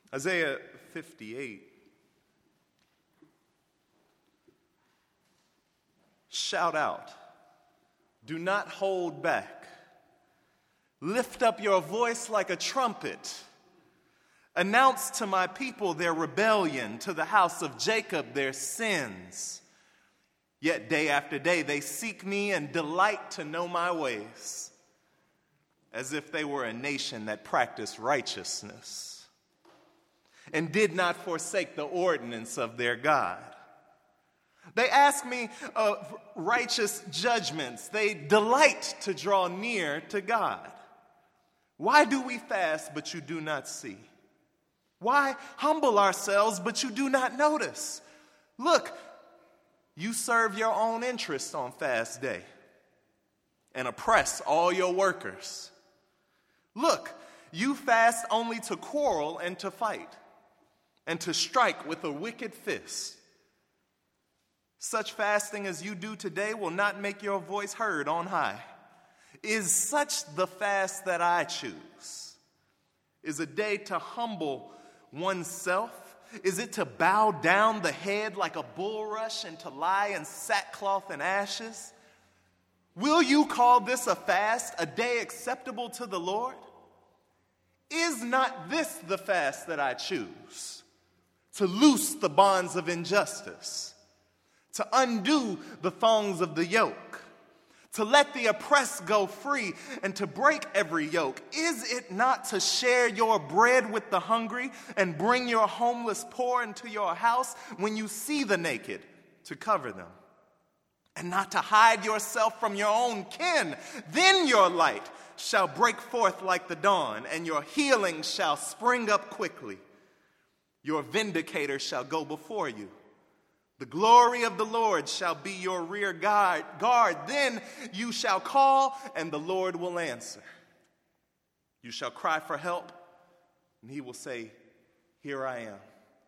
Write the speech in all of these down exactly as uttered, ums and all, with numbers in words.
Isaiah fifty-eight. Shout out. Do not hold back. Lift up your voice like a trumpet. Announce to my people their rebellion, to the house of Jacob their sins. Yet day after day they seek me and delight to know my ways, as if they were a nation that practiced righteousness and did not forsake the ordinance of their God. They ask me of righteous judgments. They delight to draw near to God. Why do we fast, but you do not see? Why humble ourselves, but you do not notice? Look, you serve your own interests on fast day and oppress all your workers. Look, you fast only to quarrel and to fight and to strike with a wicked fist. Such fasting as you do today will not make your voice heard on high. Is such the fast that I choose? Is a day to humble oneself? Is it to bow down the head like a bulrush and to lie in sackcloth and ashes? Will you call this a fast, a day acceptable to the Lord? Is not this the fast that I choose? To loose the bonds of injustice, to undo the thongs of the yoke, to let the oppressed go free, and to break every yoke? Is it not to share your bread with the hungry and bring your homeless poor into your house when you see the naked, to cover them, and not to hide yourself from your own kin? Then your light shall break forth like the dawn, and your healing shall spring up quickly. Your vindicator shall go before you. The glory of the Lord shall be your rear guard. guard. Then you shall call, and the Lord will answer. You shall cry for help, and he will say, here I am.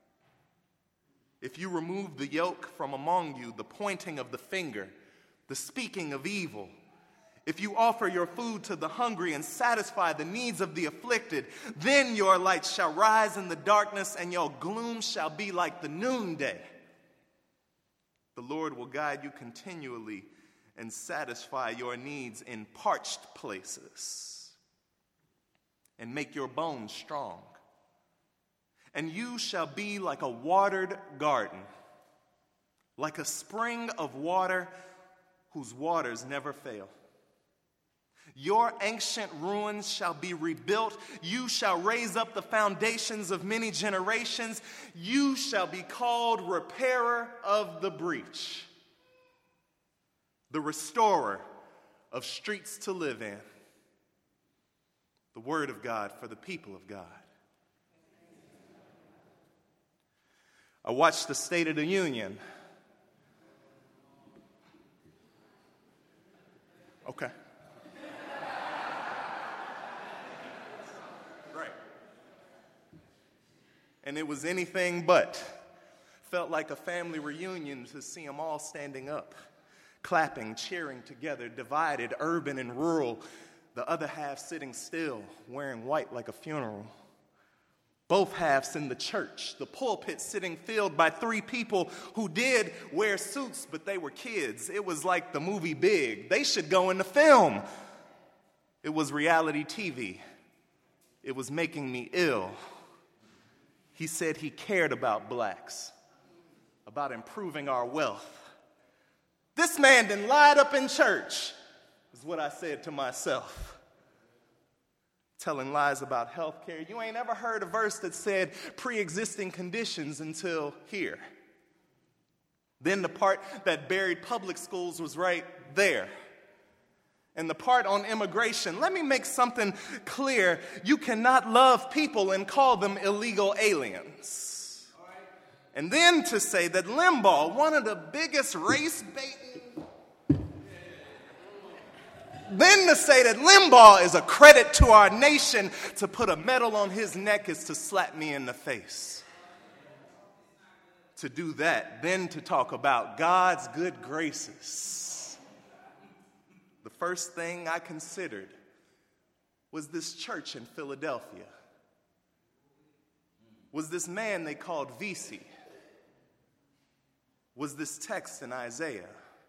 If you remove the yoke from among you, the pointing of the finger, the speaking of evil, if you offer your food to the hungry and satisfy the needs of the afflicted, then your light shall rise in the darkness, and your gloom shall be like the noonday. The Lord will guide you continually and satisfy your needs in parched places and make your bones strong. And you shall be like a watered garden, like a spring of water whose waters never fail. Your ancient ruins shall be rebuilt. You shall raise up the foundations of many generations. You shall be called repairer of the breach, the restorer of streets to live in. The word of God for the people of God. I watched the State of the Union. Okay. And it was anything but. Felt like a family reunion to see them all standing up, clapping, cheering together, divided, urban and rural, the other half sitting still, wearing white like a funeral. Both halves in the church, the pulpit sitting filled by three people who did wear suits, but they were kids. It was like the movie Big. They should go in the film. It was reality T V. It was making me ill. He said he cared about blacks, about improving our wealth. This man done lied up in church, is what I said to myself. Telling lies about health care. You ain't ever heard a verse that said pre-existing conditions until here. Then the part that buried public schools was right there. And the part on immigration, let me make something clear. You cannot love people and call them illegal aliens. And then to say that Limbaugh, one of the biggest race-baiting, then to say that Limbaugh is a credit to our nation, to put a medal on his neck is to slap me in the face. To do that, then to talk about God's good graces. The first thing I considered was this church in Philadelphia. was this man they called Vesey, was this text in Isaiah.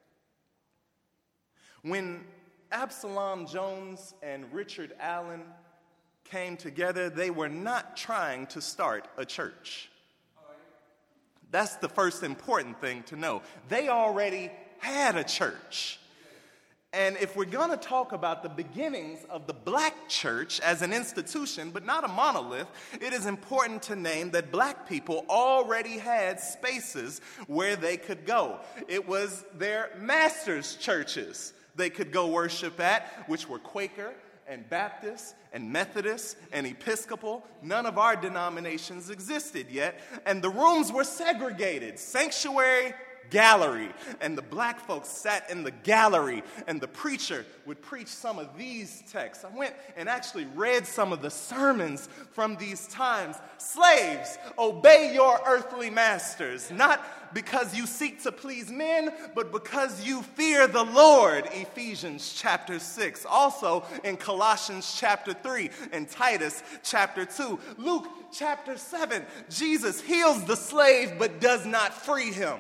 When Absalom Jones and Richard Allen came together, they were not trying to start a church. That's the first important thing to know. They already had a church. And if we're going to talk about the beginnings of the black church as an institution, but not a monolith, it is important to name that black people already had spaces where they could go. It was their masters' churches they could go worship at, which were Quaker and Baptist and Methodist and Episcopal. None of our denominations existed yet, and the rooms were segregated. Sanctuary, gallery, and the black folks sat in the gallery, and the preacher would preach some of these texts. I went and actually read some of the sermons from these times. Slaves, obey your earthly masters, not because you seek to please men, but because you fear the Lord, Ephesians chapter six. Also in Colossians chapter three and Titus chapter two. Luke chapter seven, Jesus heals the slave but does not free him.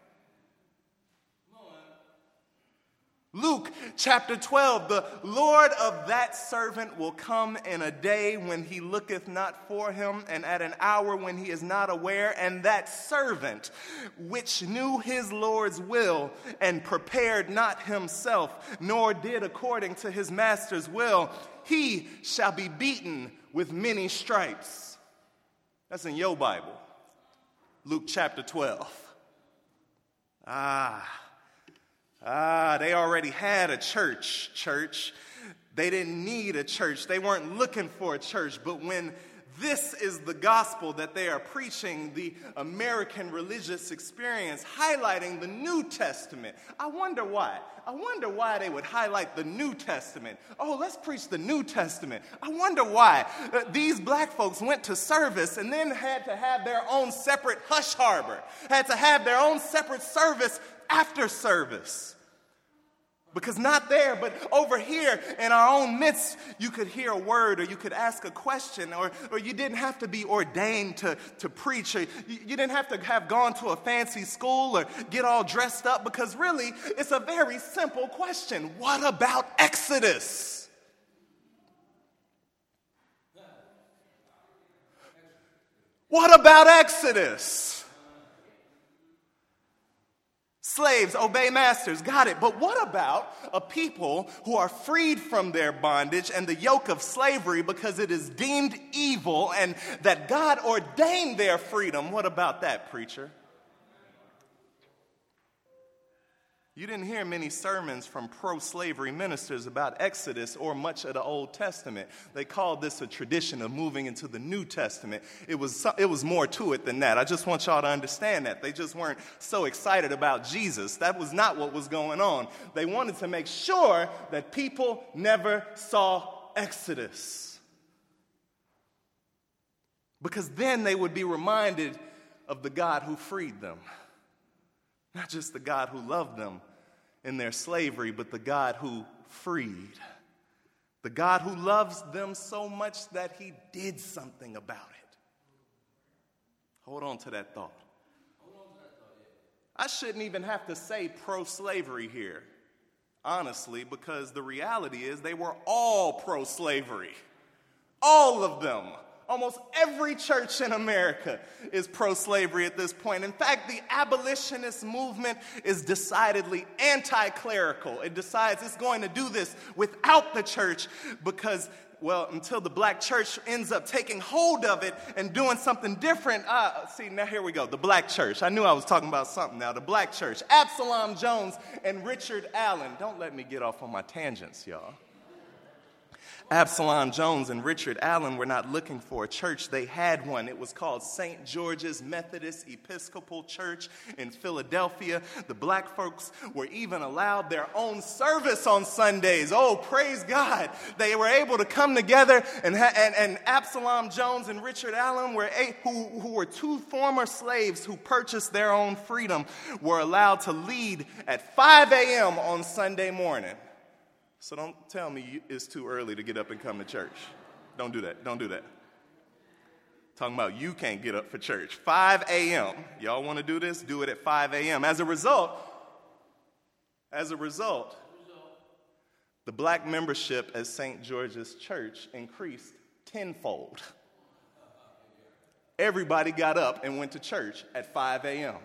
Luke chapter twelve, the Lord of that servant will come in a day when he looketh not for him, and at an hour when he is not aware, and that servant which knew his Lord's will and prepared not himself, nor did according to his master's will, he shall be beaten with many stripes. That's in your Bible. Luke chapter twelve. Ah. Ah, they already had a church, church. They didn't need a church. They weren't looking for a church. But when this is the gospel that they are preaching, the American religious experience, highlighting the New Testament, I wonder why. I wonder why they would highlight the New Testament. Oh, let's preach the New Testament. I wonder why. Uh, these black folks went to service and then had to have their own separate hush harbor, had to have their own separate service after service. Because not there, but over here in our own midst, you could hear a word or you could ask a question, or, or you didn't have to be ordained to, to preach, or you, you didn't have to have gone to a fancy school or get all dressed up, because really it's a very simple question. What about Exodus? What about Exodus? Slaves, obey masters. Got it. But what about a people who are freed from their bondage and the yoke of slavery because it is deemed evil and that God ordained their freedom? What about that, preacher? You didn't hear many sermons from pro-slavery ministers about Exodus or much of the Old Testament. They called this a tradition of moving into the New Testament. It was, it was more to it than that. I just want y'all to understand that. They just weren't so excited about Jesus. That was not what was going on. They wanted to make sure that people never saw Exodus, because then they would be reminded of the God who freed them. Not just the God who loved them in their slavery, but the God who freed. The God who loves them so much that he did something about it. Hold on to that thought. I shouldn't even have to say pro-slavery here, honestly, because the reality is they were all pro-slavery. All of them. Almost every church in America is pro-slavery at this point. In fact, the abolitionist movement is decidedly anti-clerical. It decides it's going to do this without the church because, well, until the black church ends up taking hold of it and doing something different. Uh, see, now here we go. The black church. I knew I was talking about something now. The black church. Absalom Jones and Richard Allen. Don't let me get off on my tangents, y'all. Absalom Jones and Richard Allen were not looking for a church. They had one. It was called Saint George's Methodist Episcopal Church in Philadelphia. The black folks were even allowed their own service on Sundays. Oh, praise God. They were able to come together, and, ha- and, and Absalom Jones and Richard Allen, were a- who, who were two former slaves who purchased their own freedom, were allowed to lead at five a.m. on Sunday morning. So don't tell me it's too early to get up and come to church. Don't do that. Don't do that. Talking about you can't get up for church. five a.m. Y'all want to do this? Do it at five a.m. As a result, as a result, the black membership at Saint George's Church increased tenfold. Everybody got up and went to church at five a.m.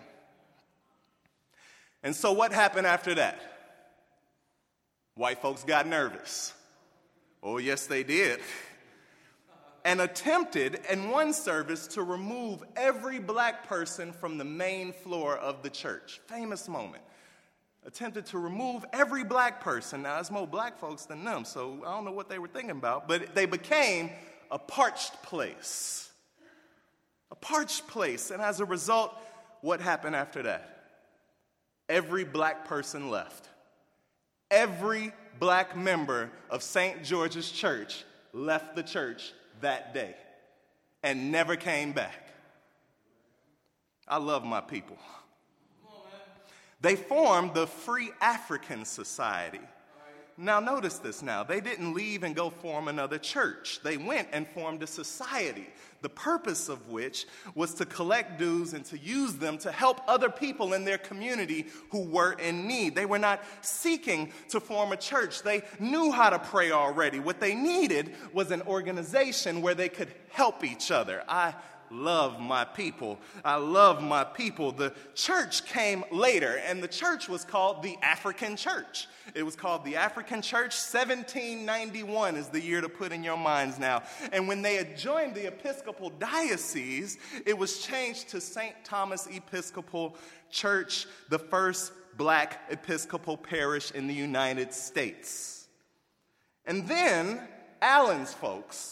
And so what happened after that? White folks got nervous. Oh, yes, they did. And attempted in one service to remove every black person from the main floor of the church. Famous moment. Attempted to remove every black person. Now, there's more black folks than them, so I don't know what they were thinking about, but they became a parched place. A parched place. And as a result, what happened after that? Every black person left. Every black member of Saint George's Church left the church that day and never came back. I love my people. They formed the Free African Society. Now notice this now. They didn't leave and go form another church. They went and formed a society, the purpose of which was to collect dues and to use them to help other people in their community who were in need. They were not seeking to form a church. They knew how to pray already. What they needed was an organization where they could help each other. I love my people. I love my people. The church came later, and the church was called the African Church. It was called the African Church. seventeen ninety-one is the year to put in your minds now. And when they had joined the Episcopal Diocese, it was changed to Saint Thomas Episcopal Church, the first black Episcopal parish in the United States. And then Allen's folks,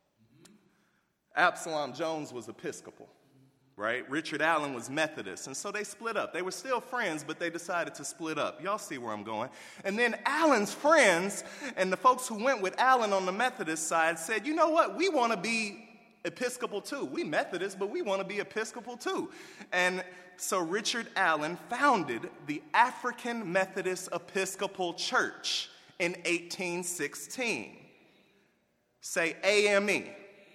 Absalom Jones was Episcopal, right? Richard Allen was Methodist, and so they split up. They were still friends, but they decided to split up. Y'all see where I'm going. And then Allen's friends and the folks who went with Allen on the Methodist side said, you know what, we want to be Episcopal too. We Methodists, but we want to be Episcopal too. And so Richard Allen founded the African Methodist Episcopal Church in eighteen sixteen. Say A M E.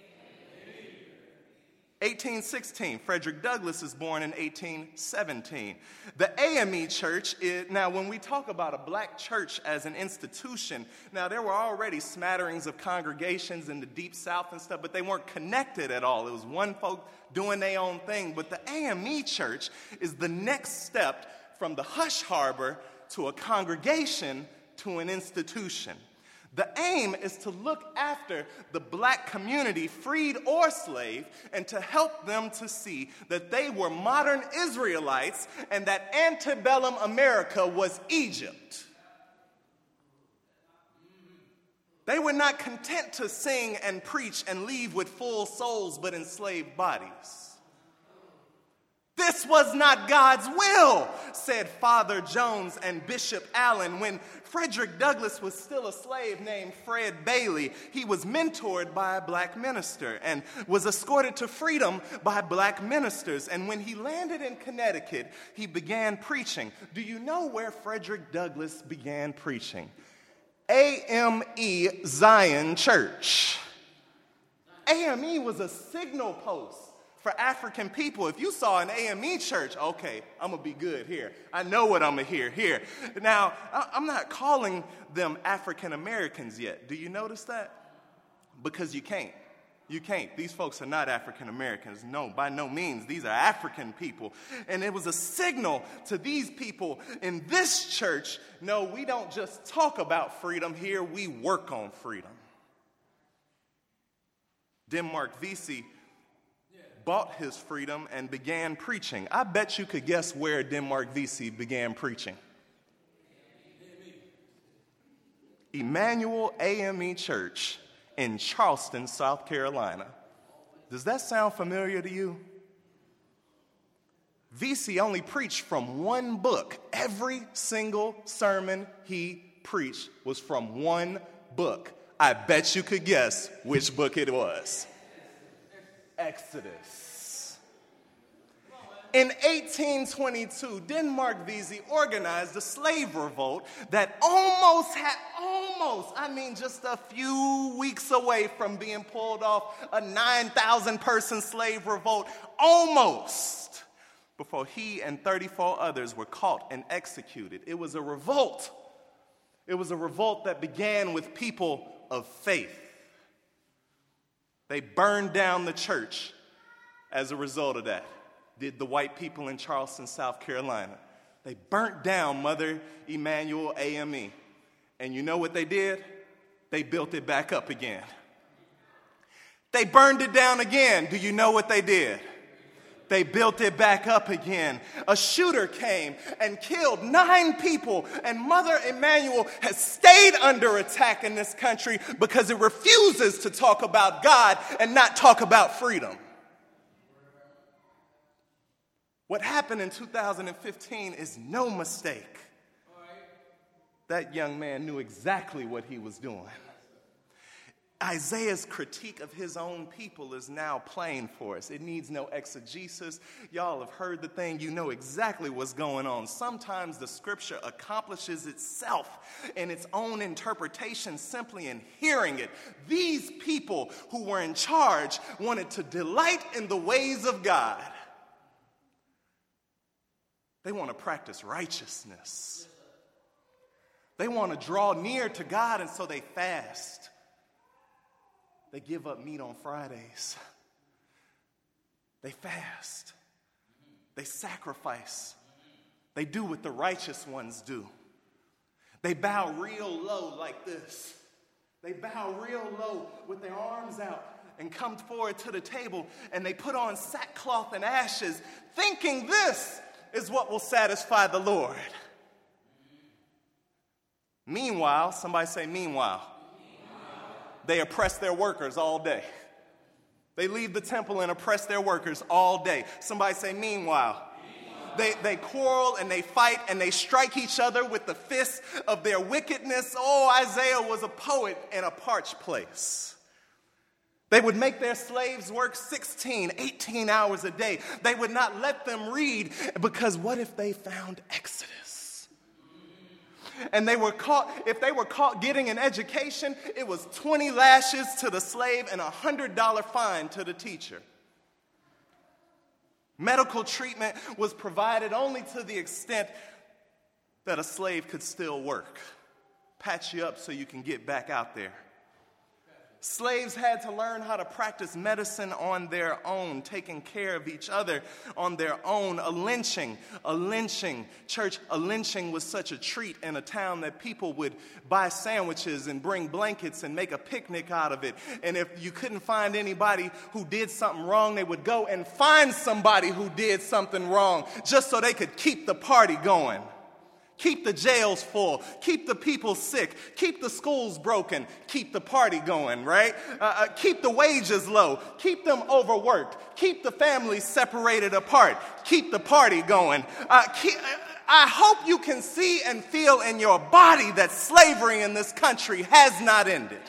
eighteen sixteen. Frederick Douglass is born in eighteen seventeen. The A M E Church, is, now when we talk about a black church as an institution, now there were already smatterings of congregations in the Deep South and stuff, but they weren't connected at all. It was one folk doing their own thing. But the A M E Church is the next step from the hush harbor to a congregation to an institution. The aim is to look after the black community, freed or slave, and to help them to see that they were modern Israelites and that antebellum America was Egypt. They were not content to sing and preach and leave with full souls but enslaved bodies. This was not God's will, said Father Jones and Bishop Allen. When Frederick Douglass was still a slave named Fred Bailey, he was mentored by a black minister and was escorted to freedom by black ministers. And when he landed in Connecticut, he began preaching. Do you know where Frederick Douglass began preaching? A M E Zion Church. A M E was a signal post for African people. If you saw an A M E church, okay, I'm going to be good here. I know what I'm going to hear here. Now, I'm not calling them African Americans yet. Do you notice that? Because you can't. You can't. These folks are not African Americans. No, by no means. These are African people. And it was a signal to these people in this church, no, we don't just talk about freedom here, we work on freedom. Denmark Vesey bought his freedom and began preaching. I bet you could guess where Denmark Vesey began preaching. Emmanuel A M E Church in Charleston, South Carolina. Does that sound familiar to you? Vesey only preached from one book. Every single sermon he preached was from one book. I bet you could guess which book it was. Exodus. In eighteen twenty-two, Denmark Vesey organized a slave revolt that almost had, almost almost, I mean just a few weeks away from being pulled off a nine thousand person slave revolt, almost, before he and thirty-four others were caught and executed. It was a revolt. It was a revolt that began with people of faith. They burned down the church as a result of that. Did the white people in Charleston, South Carolina. They burnt down Mother Emanuel A M E. And you know what they did? They built it back up again. They burned it down again. Do you know what they did? They built it back up again. A shooter came and killed nine people, and Mother Emanuel has stayed under attack in this country because it refuses to talk about God and not talk about freedom. What happened in two thousand fifteen is no mistake. That young man knew exactly what he was doing. Isaiah's critique of his own people is now plain for us. It needs no exegesis. Y'all have heard the thing. You know exactly what's going on. Sometimes the scripture accomplishes itself in its own interpretation simply in hearing it. These people who were in charge wanted to delight in the ways of God. They want to practice righteousness. They want to draw near to God, and so they fast. They give up meat on Fridays. They fast. They sacrifice. They do what the righteous ones do. They bow real low like this. They bow real low with their arms out and come forward to the table, and they put on sackcloth and ashes, thinking this is what will satisfy the Lord. Meanwhile, somebody say meanwhile. Meanwhile. They oppress their workers all day. They leave the temple and oppress their workers all day. Somebody say meanwhile. Meanwhile. They, they quarrel and they fight and they strike each other with the fists of their wickedness. Oh, Isaiah was a poet in a parched place. They would make their slaves work sixteen, eighteen hours a day. They would not let them read because what if they found Exodus? And they were caught, if they were caught getting an education, it was twenty lashes to the slave and a one hundred dollars fine to the teacher. Medical treatment was provided only to the extent that a slave could still work. Patch you up so you can get back out there. Slaves had to learn how to practice medicine on their own, taking care of each other on their own. A lynching, a lynching, church, a lynching was such a treat in a town that people would buy sandwiches and bring blankets and make a picnic out of it. And if you couldn't find anybody who did something wrong, they would go and find somebody who did something wrong just so they could keep the party going. Keep the jails full, keep the people sick, keep the schools broken, keep the party going, right? Uh, uh, keep the wages low, keep them overworked, keep the families separated apart, keep the party going. Uh, keep, I hope you can see and feel in your body that slavery in this country has not ended.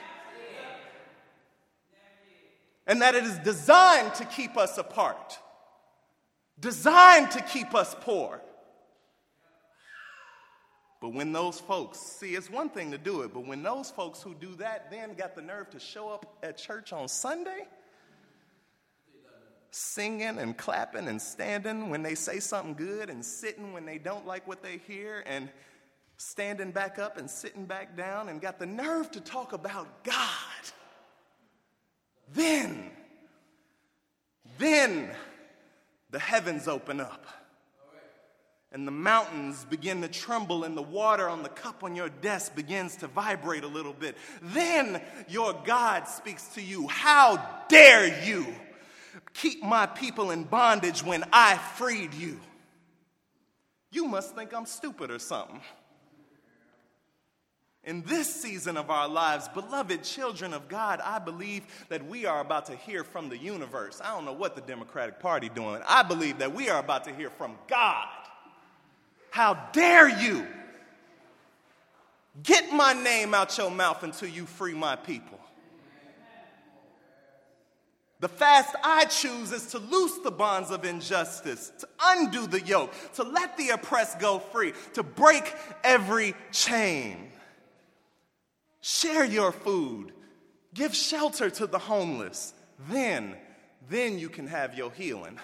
And that it is designed to keep us apart, designed to keep us poor. But when those folks, see, it's one thing to do it, but when those folks who do that then got the nerve to show up at church on Sunday, singing and clapping and standing when they say something good and sitting when they don't like what they hear and standing back up and sitting back down and got the nerve to talk about God, then, then the heavens open up. And the mountains begin to tremble and the water on the cup on your desk begins to vibrate a little bit. Then your God speaks to you. How dare you keep my people in bondage when I freed you? You must think I'm stupid or something. In this season of our lives, beloved children of God, I believe that we are about to hear from the universe. I don't know what the Democratic Party doing. I believe that we are about to hear from God. How dare you get my name out your mouth until you free my people? The fast I choose is to loose the bonds of injustice, to undo the yoke, to let the oppressed go free, to break every chain. Share your food. Give shelter to the homeless. Then, then you can have your healing.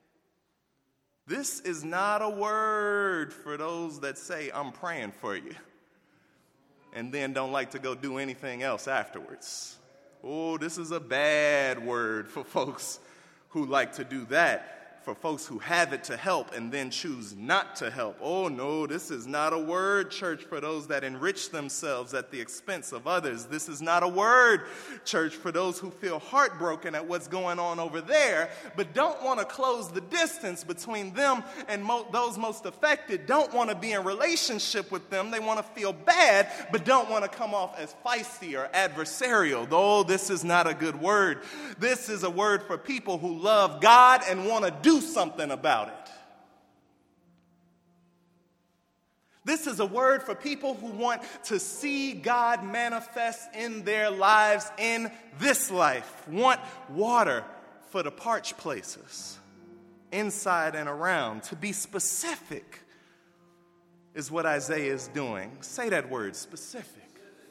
This is not a word for those that say, I'm praying for you, and then don't like to go do anything else afterwards. Oh, this is a bad word for folks who like to do that, for folks who have it to help and then choose not to help. Oh, no, this is not a word, church, for those that enrich themselves at the expense of others. This is not a word, church, for those who feel heartbroken at what's going on over there, but don't want to close the distance between them and mo- those most affected, don't want to be in relationship with them. They want to feel bad, but don't want to come off as feisty or adversarial. Oh, this is not a good word. This is a word for people who love God and want to do something about it. This is a word for people who want to see God manifest in their lives in this life, want water for the parched places, inside and around. To be specific is what Isaiah is doing. Say that word, specific.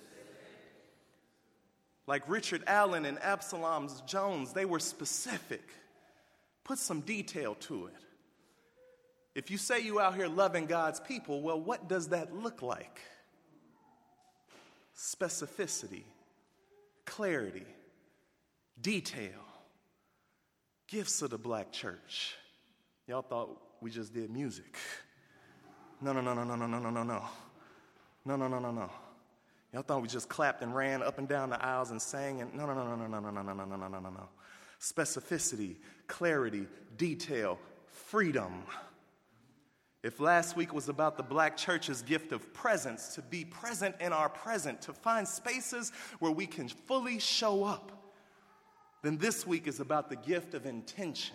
Like Richard Allen and Absalom Jones, they were specific. Put some detail to it. If you say you out here loving God's people, well, what does that look like? Specificity, clarity, detail, gifts of the black church. Y'all thought we just did music. No, no, no, no, no, no, no, no, no, no. No, no, no, no, no. Y'all thought we just clapped and ran up and down the aisles and sang and no, no, no, no, no, no, no, no, no, no, no, no, no, no. Specificity, clarity, detail, freedom. If last week was about the black church's gift of presence, to be present in our present, to find spaces where we can fully show up, then this week is about the gift of intention.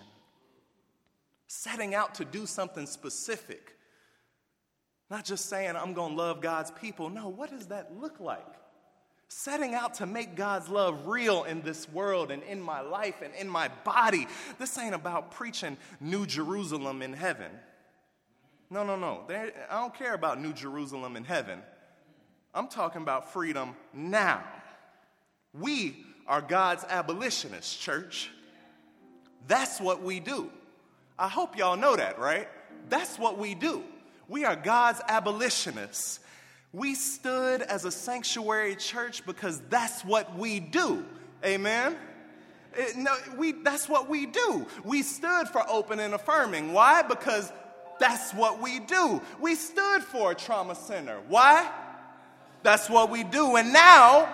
Setting out to do something specific. Not just saying, I'm going to love God's people. No, what does that look like? Setting out to make God's love real in this world and in my life and in my body. This ain't about preaching New Jerusalem in heaven. No, no, no. There, I don't care about New Jerusalem in heaven. I'm talking about freedom now. We are God's abolitionists, church. That's what we do. I hope y'all know that, right? That's what we do. We are God's abolitionists. We stood as a sanctuary church because that's what we do. Amen? It, no, we, that's what we do. We stood for open and affirming. Why? Because that's what we do. We stood for a trauma center. Why? That's what we do. And now,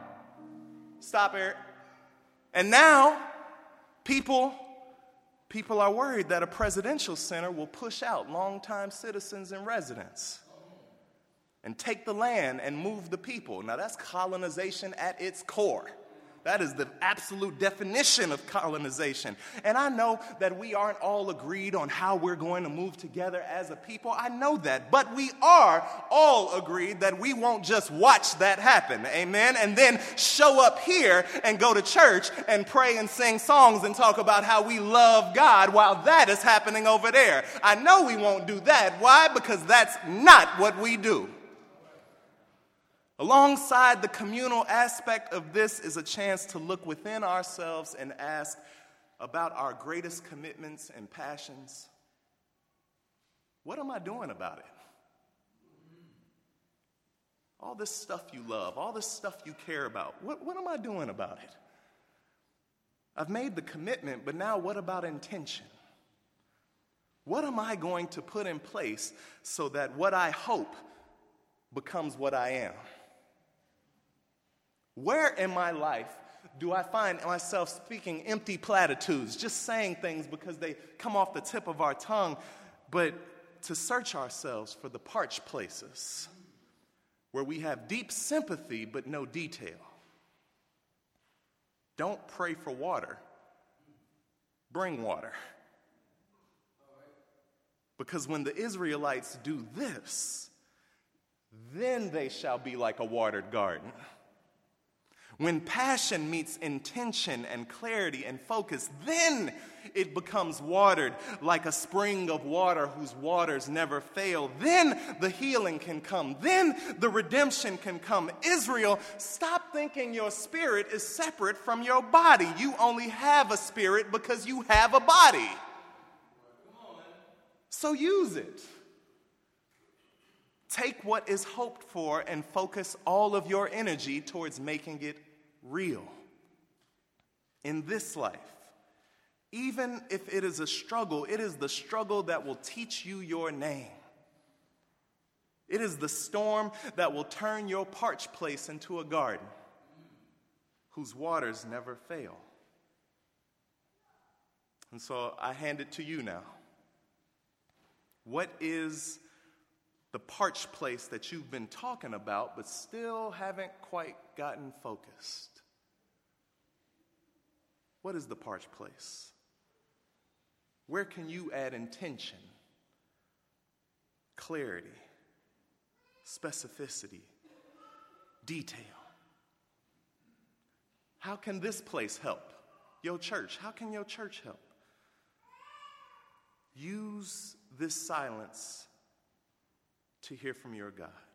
stop, Eric. And now, people, people are worried that a presidential center will push out longtime citizens and residents and take the land and move the people. Now, that's colonization at its core. That is the absolute definition of colonization. And I know that we aren't all agreed on how we're going to move together as a people. I know that. But we are all agreed that we won't just watch that happen. Amen? And then show up here and go to church and pray and sing songs and talk about how we love God while that is happening over there. I know we won't do that. Why? Because that's not what we do. Alongside the communal aspect of this is a chance to look within ourselves and ask about our greatest commitments and passions. What am I doing about it? All this stuff you love, all this stuff you care about, what, what am I doing about it? I've made the commitment, but now what about intention? What am I going to put in place so that what I hope becomes what I am? Where in my life do I find myself speaking empty platitudes, just saying things because they come off the tip of our tongue, but to search ourselves for the parched places where we have deep sympathy but no detail? Don't pray for water. Bring water. Because when the Israelites do this, then they shall be like a watered garden. When passion meets intention and clarity and focus, then it becomes watered like a spring of water whose waters never fail. Then the healing can come. Then the redemption can come. Israel, stop thinking your spirit is separate from your body. You only have a spirit because you have a body. So use it. Take what is hoped for and focus all of your energy towards making it real. In this life, even if it is a struggle, it is the struggle that will teach you your name. It is the storm that will turn your parched place into a garden whose waters never fail. And so I hand it to you now. What is the parched place that you've been talking about but still haven't quite gotten focused? What is the parched place? Where can you add intention, clarity, specificity, detail? How can this place help? Your church. How can your church help? Use this silence to hear from your God.